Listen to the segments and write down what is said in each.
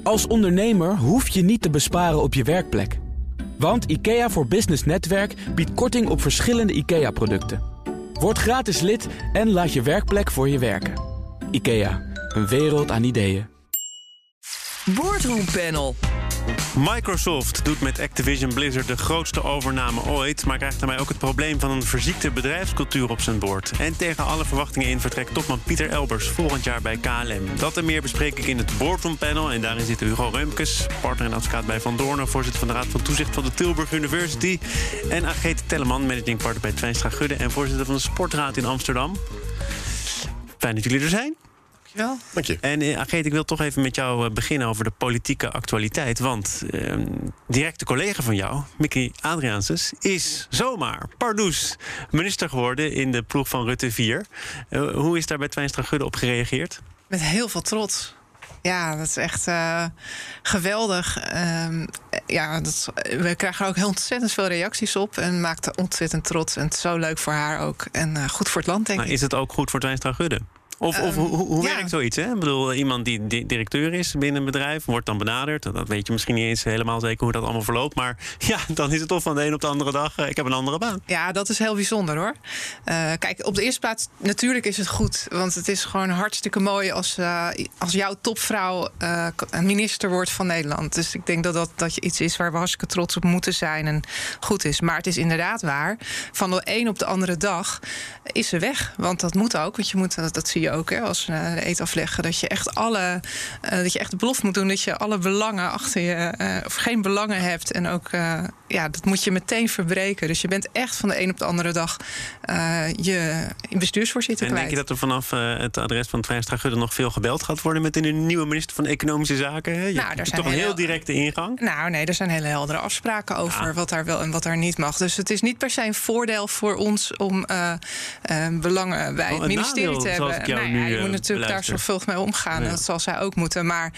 Als ondernemer hoef je niet te besparen op je werkplek. Want IKEA voor Business Netwerk biedt korting op verschillende IKEA-producten. Word gratis lid en laat je werkplek voor je werken. IKEA, een wereld aan ideeën. Boardroom Panel. Microsoft doet met Activision Blizzard de grootste overname ooit, maar krijgt daarmee ook het probleem van een verziekte bedrijfscultuur op zijn bord. En tegen alle verwachtingen in vertrekt topman Pieter Elbers volgend jaar bij KLM. Dat en meer bespreek ik in het Boardroom Panel. En daarin zitten Hugo Reumkes, partner en advocaat bij Van Doornen, voorzitter van de Raad van Toezicht van de Tilburg University. En Agete Telleman, managing partner bij Twijnstra Gudde en voorzitter van de Sportraad in Amsterdam. Fijn dat jullie er zijn. Dank je. En Agete, ik wil toch even met jou beginnen over de politieke actualiteit. Want directe collega van jou, Mickey Adriaansens, is zomaar, pardoes, minister geworden in de ploeg van Rutte 4. Hoe is daar bij Twijnstra Gudde op gereageerd? Met heel veel trots. Ja, dat is echt geweldig. We krijgen er ook heel ontzettend veel reacties op. En maakt haar ontzettend trots. En het is zo leuk voor haar ook. En goed voor het land, denk ik. Is het ook goed voor Twijnstra Gudde? Of hoe werkt zoiets? Hè? Ik bedoel, iemand die directeur is binnen een bedrijf, wordt dan benaderd. Dat weet je misschien niet eens helemaal zeker hoe dat allemaal verloopt. Maar ja, dan is het toch van de een op de andere dag, ik heb een andere baan. Ja, dat is heel bijzonder hoor. Kijk, op de eerste plaats, natuurlijk is het goed. Want het is gewoon hartstikke mooi als jouw topvrouw minister wordt van Nederland. Dus ik denk dat je iets is waar we hartstikke trots op moeten zijn en goed is. Maar het is inderdaad waar. Van de een op de andere dag is ze weg. Want dat moet ook. Want je moet, dat zie je ook, hè, als we de eet afleggen, dat je echt de belofte moet doen dat je alle belangen achter je of geen belangen hebt en ook dat moet je meteen verbreken. Dus je bent echt van de een op de andere dag je bestuursvoorzitter kwijt. En denk je dat er vanaf het adres van Twijnstra Gudde nog veel gebeld gaat worden met een nieuwe minister van Economische Zaken? Hè? Je hebt toch een heel directe ingang? Nou nee, er zijn hele heldere afspraken over wat daar wel en wat daar niet mag. Dus het is niet per se een voordeel voor ons om belangen bij het ministerie te hebben. Je moet natuurlijk daar zorgvuldig mee omgaan. En dat zal zij ook moeten. Maar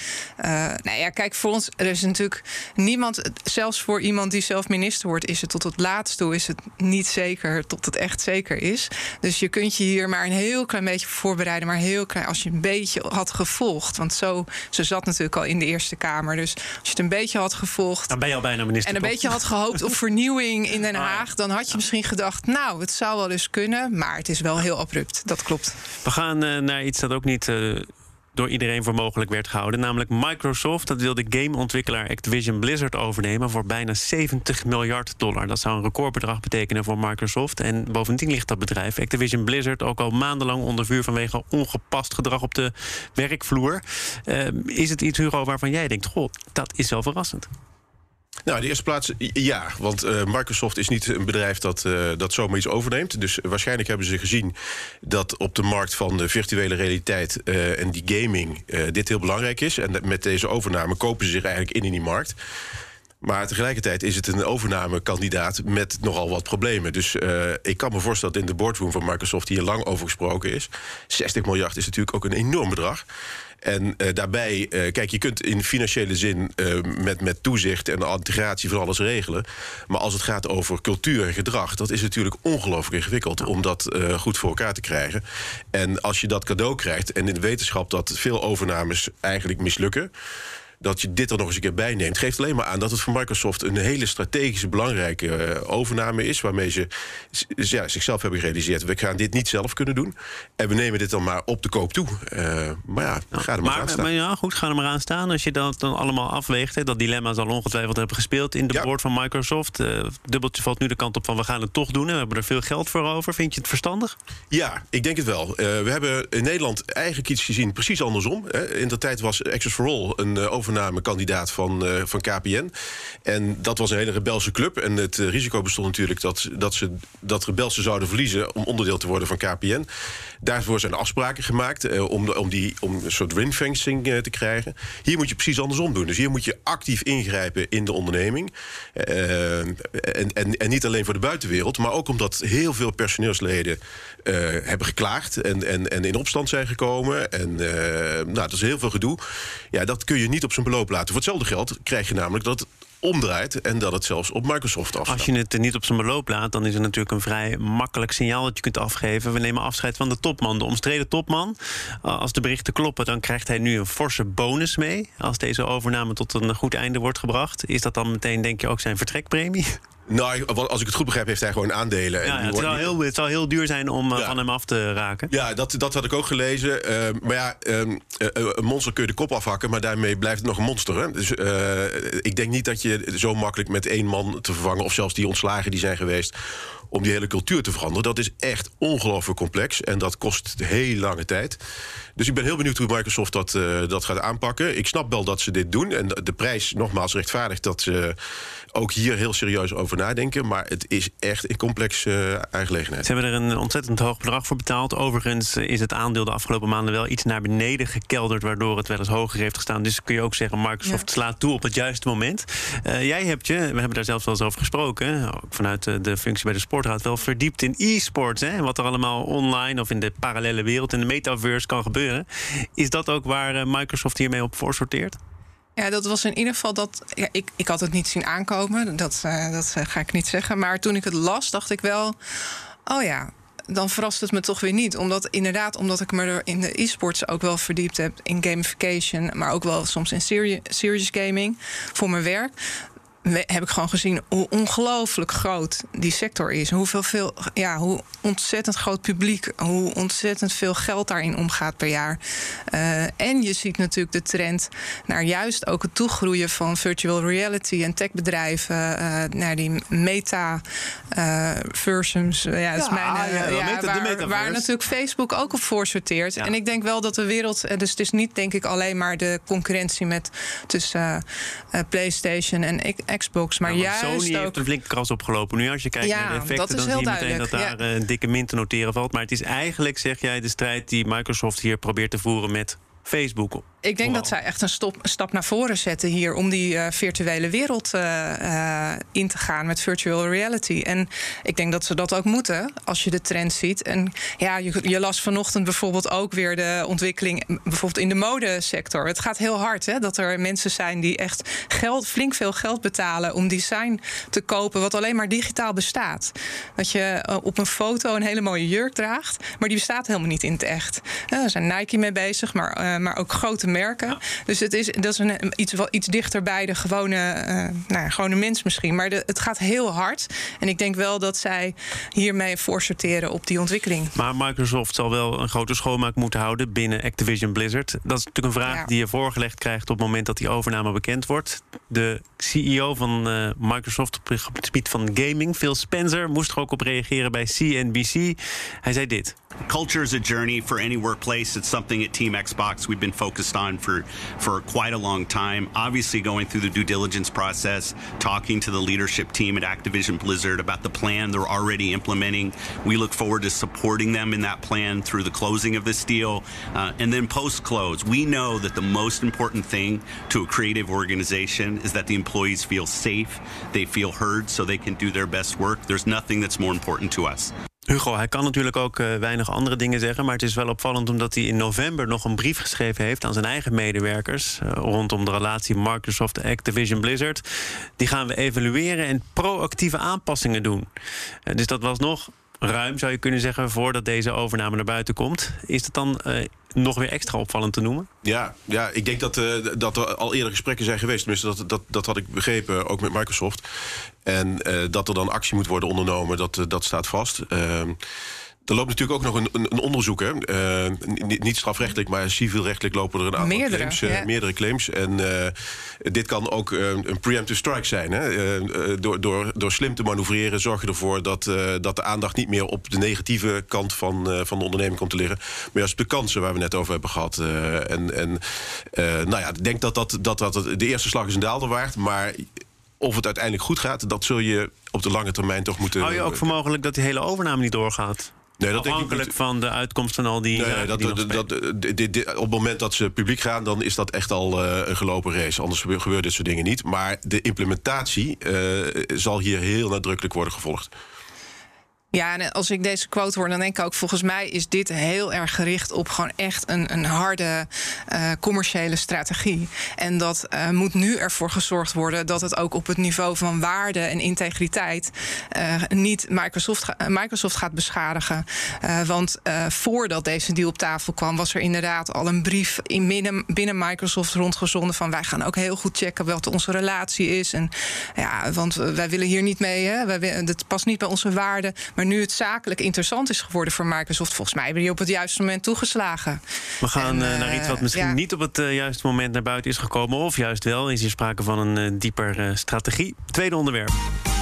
kijk, voor ons, er is natuurlijk niemand, zelfs voor iemand die zelf minister wordt, is het tot het laatst toe is het niet zeker tot het echt zeker is. Dus je kunt je hier maar een heel klein beetje voorbereiden, maar heel klein, als je een beetje had gevolgd. Want ze zat natuurlijk al in de Eerste Kamer. Dus als je het een beetje had gevolgd, dan ben je al bijna minister. En een beetje had gehoopt op vernieuwing in Den Haag, dan had je misschien gedacht, nou, het zou wel eens kunnen, maar het is wel heel abrupt. Dat klopt. We gaan naar iets dat ook niet door iedereen voor mogelijk werd gehouden. Namelijk Microsoft. Dat wil de gameontwikkelaar Activision Blizzard overnemen voor bijna $70 miljard. Dat zou een recordbedrag betekenen voor Microsoft. En bovendien ligt dat bedrijf, Activision Blizzard, ook al maandenlang onder vuur vanwege ongepast gedrag op de werkvloer. Is het iets, Hugo, waarvan jij denkt, goh, dat is wel verrassend? Nou, in de eerste plaats ja, want Microsoft is niet een bedrijf dat zomaar iets overneemt. Dus waarschijnlijk hebben ze gezien dat op de markt van de virtuele realiteit en die gaming dit heel belangrijk is. En met deze overname kopen ze zich eigenlijk in die markt. Maar tegelijkertijd is het een overnamekandidaat met nogal wat problemen. Dus ik kan me voorstellen dat in de boardroom van Microsoft hier lang over gesproken is. 60 miljard is natuurlijk ook een enorm bedrag. En daarbij, kijk, je kunt in financiële zin met toezicht en integratie van alles regelen. Maar als het gaat over cultuur en gedrag, dat is natuurlijk ongelooflijk ingewikkeld om dat goed voor elkaar te krijgen. En als je dat cadeau krijgt, en in de wetenschap dat veel overnames eigenlijk mislukken, dat je dit er nog eens een keer bij neemt, geeft alleen maar aan dat het voor Microsoft een hele strategische, belangrijke overname is, waarmee ze zichzelf hebben gerealiseerd, we gaan dit niet zelf kunnen doen. En we nemen dit dan maar op de koop toe. Maar ja, ga er maar aan staan. Maar ja, goed, ga er maar aan staan. Als je dat dan allemaal afweegt, hè, dat dilemma zal ongetwijfeld hebben gespeeld in de board van Microsoft. Dubbeltje valt nu de kant op van we gaan het toch doen. En we hebben er veel geld voor over. Vind je het verstandig? Ja, ik denk het wel. We hebben in Nederland eigenlijk iets gezien precies andersom. In de tijd was Access for All een overnamekandidaat van KPN. En dat was een hele rebelse club. En het risico bestond natuurlijk dat rebelsen zouden verliezen om onderdeel te worden van KPN. Daarvoor zijn afspraken gemaakt om een soort ringfencing te krijgen. Hier moet je precies andersom doen. Dus hier moet je actief ingrijpen in de onderneming. En niet alleen voor de buitenwereld, maar ook omdat heel veel personeelsleden hebben geklaagd en in opstand zijn gekomen. En dat is heel veel gedoe. Ja, dat kun je niet op zijn beloop laten. Voor hetzelfde geld krijg je namelijk dat omdraait en dat het zelfs op Microsoft afstaat. Als je het niet op zijn beloop laat, dan is het natuurlijk een vrij makkelijk signaal dat je kunt afgeven. We nemen afscheid van de topman, de omstreden topman. Als de berichten kloppen, dan krijgt hij nu een forse bonus mee. Als deze overname tot een goed einde wordt gebracht. Is dat dan meteen, denk je, ook zijn vertrekpremie? Nou, als ik het goed begrijp, heeft hij gewoon aandelen. Ja, het zal heel duur zijn om van hem af te raken. Ja, dat had ik ook gelezen. Maar ja, een monster kun je de kop afhakken, maar daarmee blijft het nog een monster. Hè? Dus ik denk niet dat je zo makkelijk met 1 man te vervangen, of zelfs die ontslagen die zijn geweest, om die hele cultuur te veranderen. Dat is echt ongelooflijk complex en dat kost heel lange tijd. Dus ik ben heel benieuwd hoe Microsoft dat gaat aanpakken. Ik snap wel dat ze dit doen. En de prijs, nogmaals, rechtvaardigt dat ze ook hier heel serieus over nadenken. Maar het is echt een complexe aangelegenheid. Ze hebben er een ontzettend hoog bedrag voor betaald. Overigens is het aandeel de afgelopen maanden wel iets naar beneden gekelderd, waardoor het wel eens hoger heeft gestaan. Dus kun je ook zeggen, Microsoft slaat toe op het juiste moment. Jij hebt we hebben daar zelfs wel eens over gesproken, ook vanuit de functie bij de Sportraad, wel verdiept in e-sports. En wat er allemaal online of in de parallele wereld, in de metaverse kan gebeuren. Is dat ook waar Microsoft hiermee op voorsorteert? Ja, dat was in ieder geval dat. Ja, ik had het niet zien aankomen. Dat ga ik niet zeggen. Maar toen ik het las, dacht ik wel. Oh ja, dan verrast het me toch weer niet. Omdat ik me er in de e-sports ook wel verdiept heb. In gamification, maar ook wel soms in serious gaming. Voor mijn werk heb ik gewoon gezien hoe ongelooflijk groot die sector is. Hoe ontzettend groot publiek, hoe ontzettend veel geld daarin omgaat per jaar. En je ziet natuurlijk de trend naar juist ook het toegroeien van virtual reality en techbedrijven naar die meta-versions. Waar natuurlijk Facebook ook op voor sorteert. Ja. En ik denk wel dat de wereld, dus het is niet denk ik alleen maar de concurrentie tussen PlayStation en Xbox, maar juist Sony ook heeft een flinke kras opgelopen. Nu als je kijkt naar de effecten, dan zie je meteen dat daar een dikke min te noteren valt. Maar het is eigenlijk, zeg jij, de strijd die Microsoft hier probeert te voeren met Facebook. Ik denk dat zij echt een stap naar voren zetten hier om die virtuele wereld in te gaan met virtual reality. En ik denk dat ze dat ook moeten als je de trend ziet. En ja, je las vanochtend bijvoorbeeld ook weer de ontwikkeling bijvoorbeeld in de modesector. Het gaat heel hard, hè, dat er mensen zijn die echt flink veel geld betalen om design te kopen wat alleen maar digitaal bestaat. Dat je op een foto een hele mooie jurk draagt, maar die bestaat helemaal niet in het echt. Daar zijn Nike mee bezig, maar ook grote merken. Ja. Dus dat is iets dichter bij de gewone mens misschien. Maar het gaat heel hard. En ik denk wel dat zij hiermee voorsorteren op die ontwikkeling. Maar Microsoft zal wel een grote schoonmaak moeten houden binnen Activision Blizzard. Dat is natuurlijk een vraag die je voorgelegd krijgt op het moment dat die overname bekend wordt. De CEO van Microsoft op het gebied van gaming, Phil Spencer, moest er ook op reageren bij CNBC. Hij zei dit. Culture is a journey for any workplace. It's something at Team Xbox we've been focused on for quite a long time. Obviously going through the due diligence process, talking to the leadership team at Activision Blizzard about the plan they're already implementing. We look forward to supporting them in that plan through the closing of this deal. And then post-close, we know that the most important thing to a creative organization is that the employees feel safe, they feel heard, so they can do their best work. There's nothing that's more important to us. Hugo, hij kan natuurlijk ook weinig andere dingen zeggen, maar het is wel opvallend omdat hij in november nog een brief geschreven heeft aan zijn eigen medewerkers rondom de relatie Microsoft-Activision Blizzard. Die gaan we evalueren en proactieve aanpassingen doen. Dus dat was nog ruim, zou je kunnen zeggen, voordat deze overname naar buiten komt. Is het dan nog weer extra opvallend te noemen? Ja, ik denk dat er al eerder gesprekken zijn geweest. Tenminste, dat had ik begrepen, ook met Microsoft. En dat er dan actie moet worden ondernomen, dat staat vast. Er loopt natuurlijk ook nog een onderzoek. Hè? Niet strafrechtelijk, maar civielrechtelijk lopen er een aantal meerdere claims. En dit kan ook een preemptive strike zijn. Hè? Door slim te manoeuvreren zorg je ervoor dat de aandacht niet meer op de negatieve kant van de onderneming komt te liggen, maar juist op de kansen waar we net over hebben gehad. Ik denk dat de eerste slag is een daalder waard, maar of het uiteindelijk goed gaat, dat zul je op de lange termijn toch moeten. Hou je ook voor mogelijk dat die hele overname niet doorgaat? Nee, dat afhankelijk van de uitkomst van al die. Op het moment dat ze publiek gaan, dan is dat echt al een gelopen race. Anders gebeurt dit soort dingen niet. Maar de implementatie zal hier heel nadrukkelijk worden gevolgd. Ja, en als ik deze quote hoor, dan denk ik ook, volgens mij is dit heel erg gericht op gewoon echt een harde commerciële strategie. En dat moet nu ervoor gezorgd worden dat het ook op het niveau van waarde en integriteit niet Microsoft gaat beschadigen. Want voordat deze deal op tafel kwam, was er inderdaad al een brief binnen Microsoft rondgezonden van wij gaan ook heel goed checken wat onze relatie is. En ja, want wij willen hier niet mee, hè? Dat past niet bij onze waarden. Maar nu het zakelijk interessant is geworden voor Microsoft, volgens mij hebben die op het juiste moment toegeslagen. We gaan naar iets wat misschien niet op het juiste moment naar buiten is gekomen. Of juist wel, is hier sprake van een dieper strategie. Tweede onderwerp.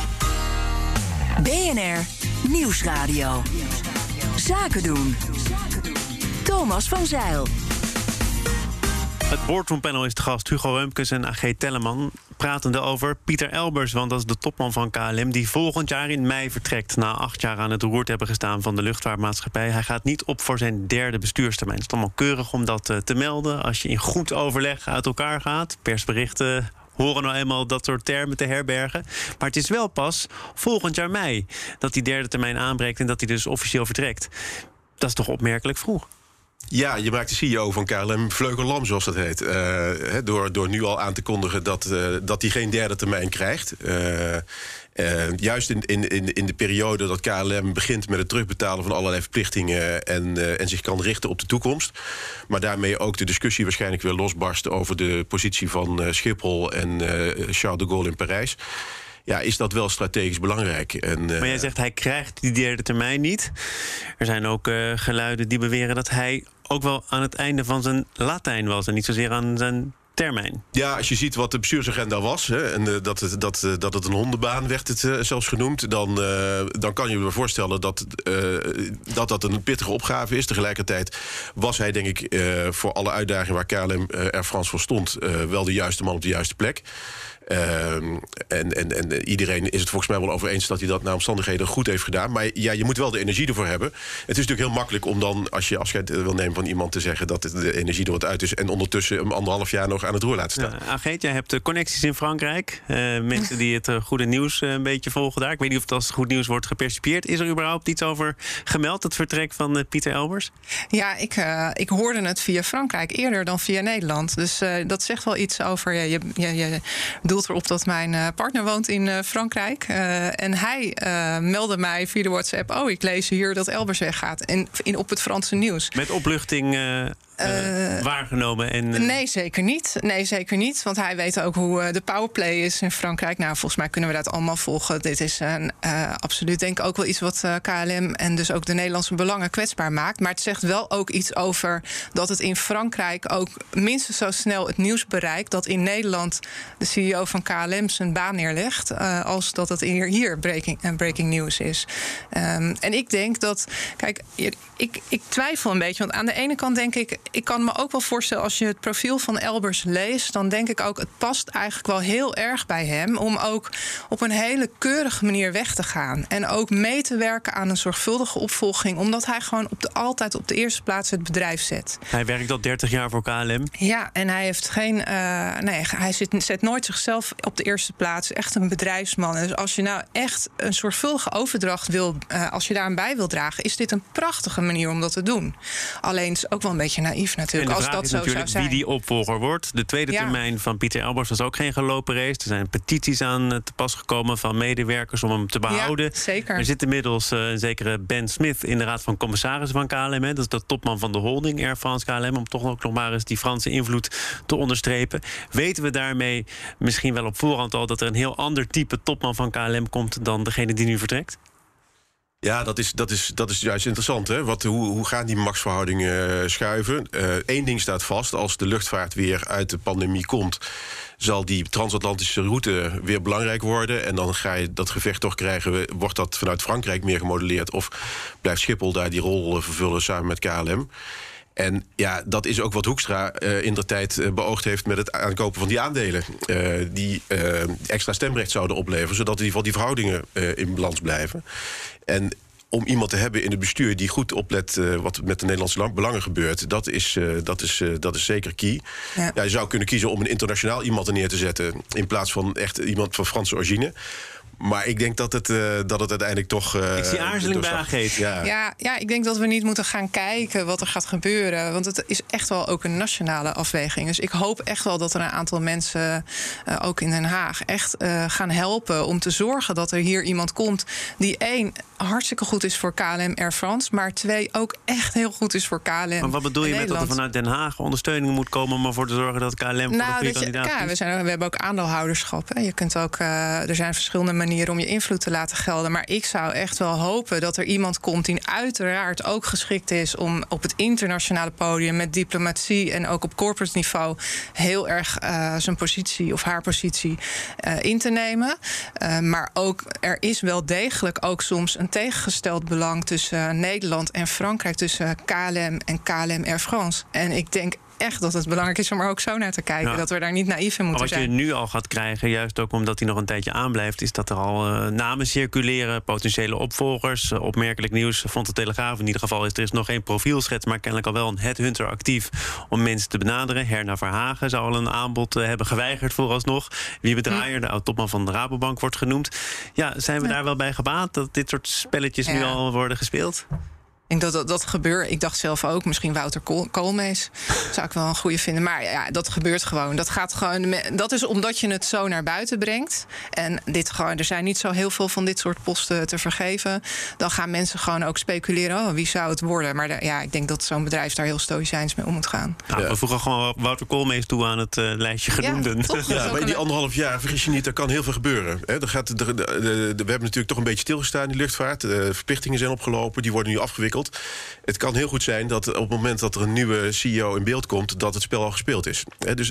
BNR Nieuwsradio. Zaken doen. Thomas van Zijl. Het boardroompanel is de gast Hugo Reumkes en AG Telleman. Pratende over Pieter Elbers, want dat is de topman van KLM... die volgend jaar in mei vertrekt na 8 jaar aan het roer te hebben gestaan van de luchtvaartmaatschappij. Hij gaat niet op voor zijn 3e bestuurstermijn. Het is allemaal keurig om dat te melden als je in goed overleg uit elkaar gaat. Persberichten horen nou eenmaal dat soort termen te herbergen. Maar het is wel pas volgend jaar mei dat die 3e termijn aanbreekt en dat hij dus officieel vertrekt. Dat is toch opmerkelijk vroeg? Ja, je maakt de CEO van KLM vleugellam, zoals dat heet. Door nu al aan te kondigen dat hij geen 3e termijn krijgt. Juist in de periode dat KLM begint met het terugbetalen van allerlei verplichtingen en zich kan richten op de toekomst. Maar daarmee ook de discussie waarschijnlijk weer losbarst over de positie van Schiphol en Charles de Gaulle in Parijs. Ja, is dat wel strategisch belangrijk. Maar jij zegt hij krijgt die 3e termijn niet. Er zijn ook geluiden die beweren dat hij ook wel aan het einde van zijn Latijn was en niet zozeer aan zijn termijn. Ja, als je ziet wat de bestuursagenda was, en dat het een hondenbaan werd het zelfs genoemd, dan kan je je voorstellen dat een pittige opgave is. Tegelijkertijd was hij, denk ik, voor alle uitdagingen waar KLM Air France voor stond, wel de juiste man op de juiste plek. En iedereen is het volgens mij wel over eens dat hij dat naar omstandigheden goed heeft gedaan. Maar ja, je moet wel de energie ervoor hebben. Het is natuurlijk heel makkelijk om dan, als je afscheid wil nemen van iemand, te zeggen dat de energie er wat uit is en ondertussen hem 1,5 jaar nog aan het roer laten staan. Ageet, jij hebt connecties in Frankrijk. Mensen die het goede nieuws een beetje volgen daar. Ik weet niet of het als goed nieuws wordt gepercipieerd. Is er überhaupt iets over gemeld, het vertrek van Pieter Elbers? Ja, ik hoorde het via Frankrijk eerder dan via Nederland. Dus dat zegt wel iets over. Je doelt erop dat mijn partner woont in Frankrijk. En hij meldde mij via de WhatsApp: oh, ik lees hier dat Elbers weggaat. En op het Franse nieuws. Met opluchting waargenomen? Nee, zeker niet. Nee, zeker niet. Want hij weet ook hoe de powerplay is in Frankrijk. Nou, volgens mij kunnen we dat allemaal volgen. Dit is absoluut, denk ik, ook wel iets wat KLM en dus ook de Nederlandse belangen kwetsbaar maakt. Maar het zegt wel ook iets over dat het in Frankrijk ook minstens zo snel het nieuws bereikt dat in Nederland de CEO van KLM zijn baan neerlegt, als dat het hier breaking news is. En ik denk dat, kijk, ik twijfel een beetje. Want aan de ene kant denk ik kan me ook wel voorstellen, als je het profiel van Elbers leest, dan denk ik ook, het past eigenlijk wel heel erg bij hem om ook op een hele keurige manier weg te gaan. En ook mee te werken aan een zorgvuldige opvolging, omdat hij gewoon altijd op de eerste plaats het bedrijf zet. Hij werkt al 30 jaar voor KLM. Ja, en hij heeft hij zet nooit zichzelf op de eerste plaats. Echt een bedrijfsman. Dus als je nou echt een zorgvuldige overdracht wil, als je daar aan bij wil dragen, is dit een prachtige manier om dat te doen. Alleen het is ook wel een beetje naïef natuurlijk, als dat zo zou zijn. Wie die opvolger wordt. De tweede termijn van Pieter Elbers was ook geen gelopen race. Er zijn petities aan te pas gekomen van medewerkers om hem te behouden. Ja, zeker. Er zit inmiddels een zekere Ben Smith in de raad van commissarissen van KLM. Dat is de topman van de holding Air France KLM, om toch ook nog maar eens die Franse invloed te onderstrepen. Weten we daarmee misschien wel op voorhand al dat er een heel ander type topman van KLM komt dan degene die nu vertrekt? Ja, dat is juist interessant. Hè? Hoe gaan die machtsverhoudingen schuiven? Eén ding staat vast: als de luchtvaart weer uit de pandemie komt, zal die transatlantische route weer belangrijk worden. En dan ga je dat gevecht toch krijgen. Wordt dat vanuit Frankrijk meer gemodelleerd? Of blijft Schiphol daar die rol vervullen samen met KLM? En ja, dat is ook wat Hoekstra indertijd beoogd heeft met het aankopen van die aandelen. Die extra stemrecht zouden opleveren, zodat in ieder geval die verhoudingen in balans blijven. En om iemand te hebben in het bestuur die goed oplet wat met de Nederlandse belangen gebeurt, dat is zeker key. Ja. Ja, je zou kunnen kiezen om een internationaal iemand er neer te zetten in plaats van echt iemand van Franse origine. Maar ik denk dat het uiteindelijk toch... ik zie aarzeling bij Ageet. Ja, ik denk dat we niet moeten gaan kijken wat er gaat gebeuren. Want het is echt wel ook een nationale afweging. Dus ik hoop echt wel dat er een aantal mensen, ook in Den Haag, echt gaan helpen om te zorgen dat er hier iemand komt die 1, hartstikke goed is voor KLM Air France, maar 2, ook echt heel goed is voor KLM. Maar wat bedoel je met dat er vanuit Den Haag ondersteuning moet komen om ervoor te zorgen dat KLM voor de goede kandidaat is? We hebben ook aandeelhouderschap. Hè. Je kunt ook, er zijn verschillende manieren om je invloed te laten gelden. Maar ik zou echt wel hopen dat er iemand komt die uiteraard ook geschikt is om op het internationale podium met diplomatie en ook op corporate niveau heel erg zijn positie of haar positie in te nemen. Maar ook er is wel degelijk ook soms een tegengesteld belang tussen Nederland en Frankrijk, tussen KLM en KLM Air France. En ik denk echt dat het belangrijk is om er ook zo naar te kijken. Dat we daar niet naïef in moeten zijn. Wat je nu al gaat krijgen, juist ook omdat hij nog een tijdje aanblijft, is dat er al namen circuleren, potentiële opvolgers. Opmerkelijk nieuws vond de Telegraaf in ieder geval er is nog geen profielschets, maar kennelijk al wel een headhunter actief om mensen te benaderen. Herna Verhagen zou al een aanbod hebben geweigerd vooralsnog. Wiebe Draaier, de oud-topman van de Rabobank, wordt genoemd. Ja, zijn we daar wel bij gebaat dat dit soort spelletjes nu al worden gespeeld? Ik denk dat gebeurt. Ik dacht zelf ook, misschien Wouter Koolmees. Zou ik wel een goede vinden. Maar ja, dat gebeurt gewoon. Dat is omdat je het zo naar buiten brengt. En er zijn niet zo heel veel van dit soort posten te vergeven. Dan gaan mensen gewoon ook speculeren. Wie zou het worden? Maar ik denk dat zo'n bedrijf daar heel stoïcijns mee om moet gaan. We voegen gewoon Wouter Koolmees toe aan het lijstje genoemden. Maar in die 1,5 jaar, vergis je niet, er kan heel veel gebeuren. We hebben natuurlijk toch een beetje stilgestaan in de luchtvaart. Verplichtingen zijn opgelopen, die worden nu afgewikkeld. Het kan heel goed zijn dat op het moment dat er een nieuwe CEO in beeld komt, dat het spel al gespeeld is. Dus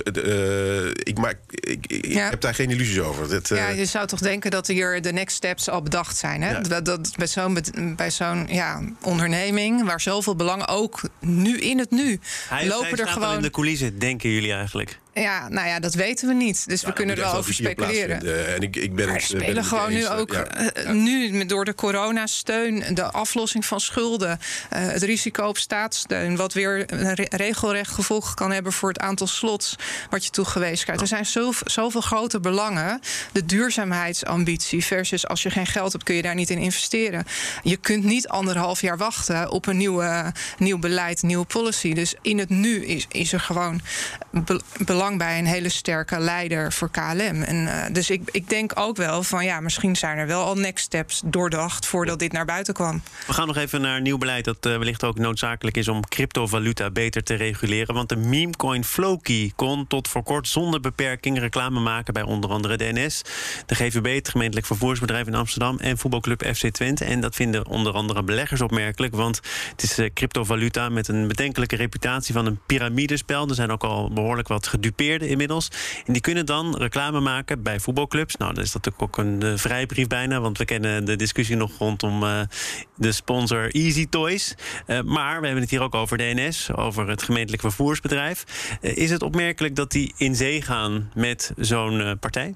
ik heb daar geen illusies over. Je zou toch denken dat hier de next steps al bedacht zijn. Hè? Ja. Dat bij zo'n onderneming waar zoveel belangen ook nu in het nu lopen er gewoon in de coulissen, denken jullie eigenlijk? Ja, dat weten we niet. Dus we kunnen er wel over speculeren. En ik ben er spelen gewoon nu ook nu door de coronasteun, de aflossing van schulden, het risico op staatssteun, wat weer een regelrecht gevolg kan hebben voor het aantal slots wat je toegewezen krijgt. Er zijn zoveel grote belangen. De duurzaamheidsambitie versus als je geen geld hebt kun je daar niet in investeren. Je kunt niet 1,5 jaar wachten op een nieuw beleid, nieuwe policy. Dus in het nu is er gewoon belang bij een hele sterke leider voor KLM. En dus ik denk ook wel van misschien zijn er wel al next steps doordacht voordat dit naar buiten kwam. We gaan nog even naar nieuw beleid dat wellicht ook noodzakelijk is om cryptovaluta beter te reguleren. Want de memecoin Floki kon tot voor kort zonder beperking reclame maken bij onder andere de NS, de GVB, het gemeentelijk vervoersbedrijf in Amsterdam en voetbalclub FC Twente. En dat vinden onder andere beleggers opmerkelijk, want het is cryptovaluta met een bedenkelijke reputatie van een piramidespel. Er zijn ook al behoorlijk wat gedupeerden inmiddels. En die kunnen dan reclame maken bij voetbalclubs. Nou, dat is natuurlijk ook een vrijbrief bijna, want we kennen de discussie nog rondom de sponsor Easy Toys. Maar we hebben het hier ook over de NS, over het gemeentelijk vervoersbedrijf. Is het opmerkelijk dat die in zee gaan met zo'n partij?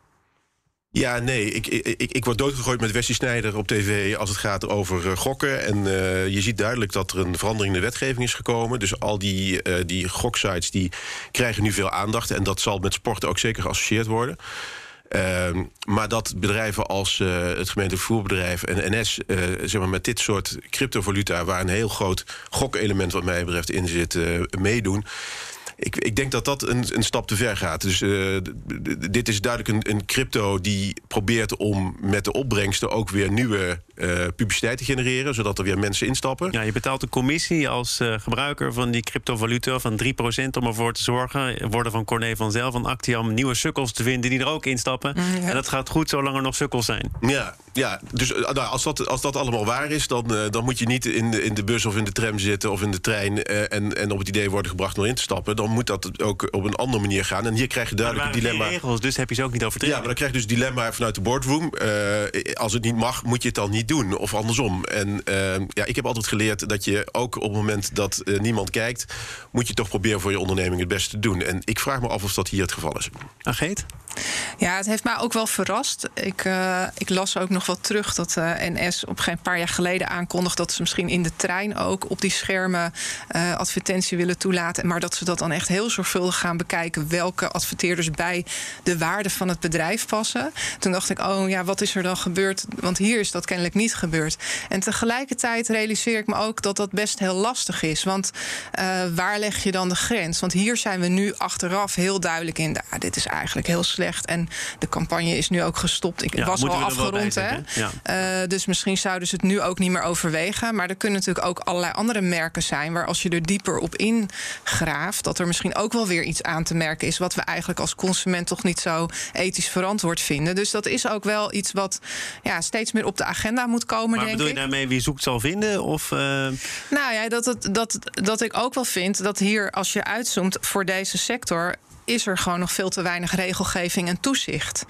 Ja, nee. Ik word doodgegooid met Wesley Snijder op tv als het gaat over gokken. En je ziet duidelijk dat er een verandering in de wetgeving is gekomen. Dus al die goksites die krijgen nu veel aandacht. En dat zal met sport ook zeker geassocieerd worden. Maar dat bedrijven als het gemeentelijk vervoerbedrijf en NS met dit soort cryptovaluta, waar een heel groot gokelement wat mij betreft in zit, meedoen. Ik denk dat dat een stap te ver gaat. Dus dit is duidelijk een crypto die probeert om met de opbrengsten ook weer nieuwe publiciteit te genereren, zodat er weer mensen instappen. Ja, je betaalt een commissie als gebruiker van die cryptovaluta van 3% om ervoor te zorgen, worden van Corné van Zijl van Actiam, nieuwe sukkels te vinden die er ook instappen. Ja. En dat gaat goed zolang er nog sukkels zijn. Ja, dus als dat allemaal waar is, dan moet je niet in de bus of in de tram zitten of in de trein en op het idee worden gebracht om in te stappen. Dan moet dat ook op een andere manier gaan. En hier krijg je duidelijk een dilemma. Regels, dus heb je ze ook niet overtreden. Ja, maar dan krijg je dus dilemma vanuit de boardroom. Als het niet mag, moet je het dan niet doen of andersom. En ik heb altijd geleerd dat je ook op het moment dat niemand kijkt, moet je toch proberen voor je onderneming het beste te doen. En ik vraag me af of dat hier het geval is. Ageet? Ja, het heeft mij ook wel verrast. Ik las ook nog wat terug dat NS op geen paar jaar geleden aankondigde dat ze misschien in de trein ook op die schermen advertentie willen toelaten. Maar dat ze dat dan echt heel zorgvuldig gaan bekijken welke adverteerders bij de waarde van het bedrijf passen. Toen dacht ik, wat is er dan gebeurd? Want hier is dat kennelijk niet gebeurd. En tegelijkertijd realiseer ik me ook dat dat best heel lastig is. Want waar leg je dan de grens? Want hier zijn we nu achteraf heel duidelijk in. Dit is eigenlijk heel slecht. En de campagne is nu ook gestopt. Ik was al afgerond, hè? Ja. Dus misschien zouden ze het nu ook niet meer overwegen. Maar er kunnen natuurlijk ook allerlei andere merken zijn waar als je er dieper op ingraaft, dat er misschien ook wel weer iets aan te merken is wat we eigenlijk als consument toch niet zo ethisch verantwoord vinden. Dus dat is ook wel iets wat steeds meer op de agenda moet komen, maar denk ik. Maar bedoel je daarmee wie zoekt zal vinden? Of, Nou ja, dat ik ook wel vind dat hier, als je uitzoomt voor deze sector, is er gewoon nog veel te weinig regelgeving en toezicht.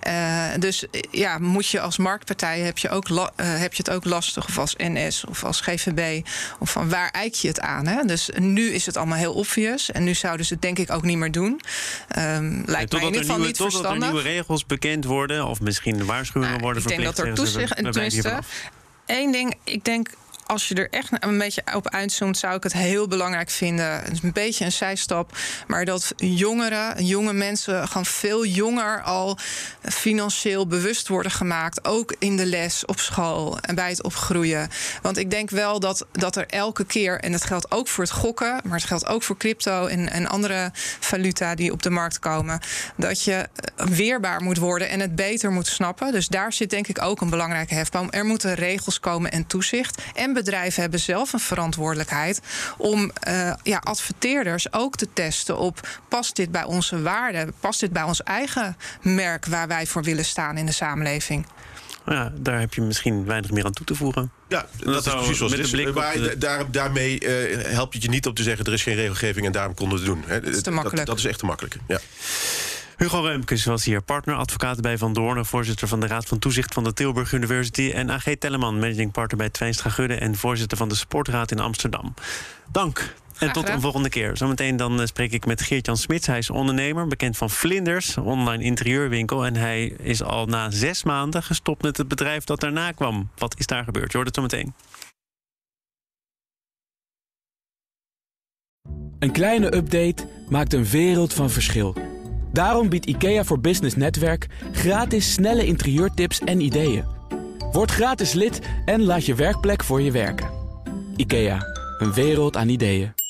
Dus moet je als marktpartij heb je het ook lastig, of als NS of als GVB, of van waar eik je het aan? Hè? Dus nu is het allemaal heel obvious en nu zouden ze het denk ik ook niet meer doen. Lijkt mij in ieder geval niet verstandig. Totdat er nieuwe regels bekend worden of misschien waarschuwingen worden verplicht. Ik denk dat er toezicht, tenminste, één ding, ik denk, als je er echt een beetje op uitzoomt, zou ik het heel belangrijk vinden. Het is een beetje een zijstap, maar dat jonge mensen gewoon veel jonger al financieel bewust worden gemaakt. Ook in de les, op school en bij het opgroeien. Want ik denk wel dat er elke keer, en dat geldt ook voor het gokken, maar het geldt ook voor crypto en andere valuta die op de markt komen, dat je weerbaar moet worden en het beter moet snappen. Dus daar zit denk ik ook een belangrijke hefboom. Er moeten regels komen en toezicht. En bedrijven hebben zelf een verantwoordelijkheid om adverteerders ook te testen op, past dit bij onze waarden? Past dit bij ons eigen merk waar wij voor willen staan in de samenleving? Ja, daar heb je misschien weinig meer aan toe te voegen. Ja, dat is precies zoals het is. Maar daarmee helpt het je niet om te zeggen, er is geen regelgeving en daarom konden we het doen. Dat is te makkelijk. Dat is echt te makkelijk, ja. Hugo Reumkes was hier, partneradvocaat bij Van Doornen, voorzitter van de Raad van Toezicht van de Tilburg University, en Ageet Telleman, managing partner bij Twijnstra Gudde en voorzitter van de Sportraad in Amsterdam. Dank. En tot een volgende keer. Zometeen dan spreek ik met Geert-Jan Smits. Hij is ondernemer, bekend van Vlinders, een online interieurwinkel. En hij is al na 6 maanden gestopt met het bedrijf dat daarna kwam. Wat is daar gebeurd? Je hoort het zometeen. Een kleine update maakt een wereld van verschil. Daarom biedt IKEA voor Business Netwerk gratis snelle interieurtips en ideeën. Word gratis lid en laat je werkplek voor je werken. IKEA, een wereld aan ideeën.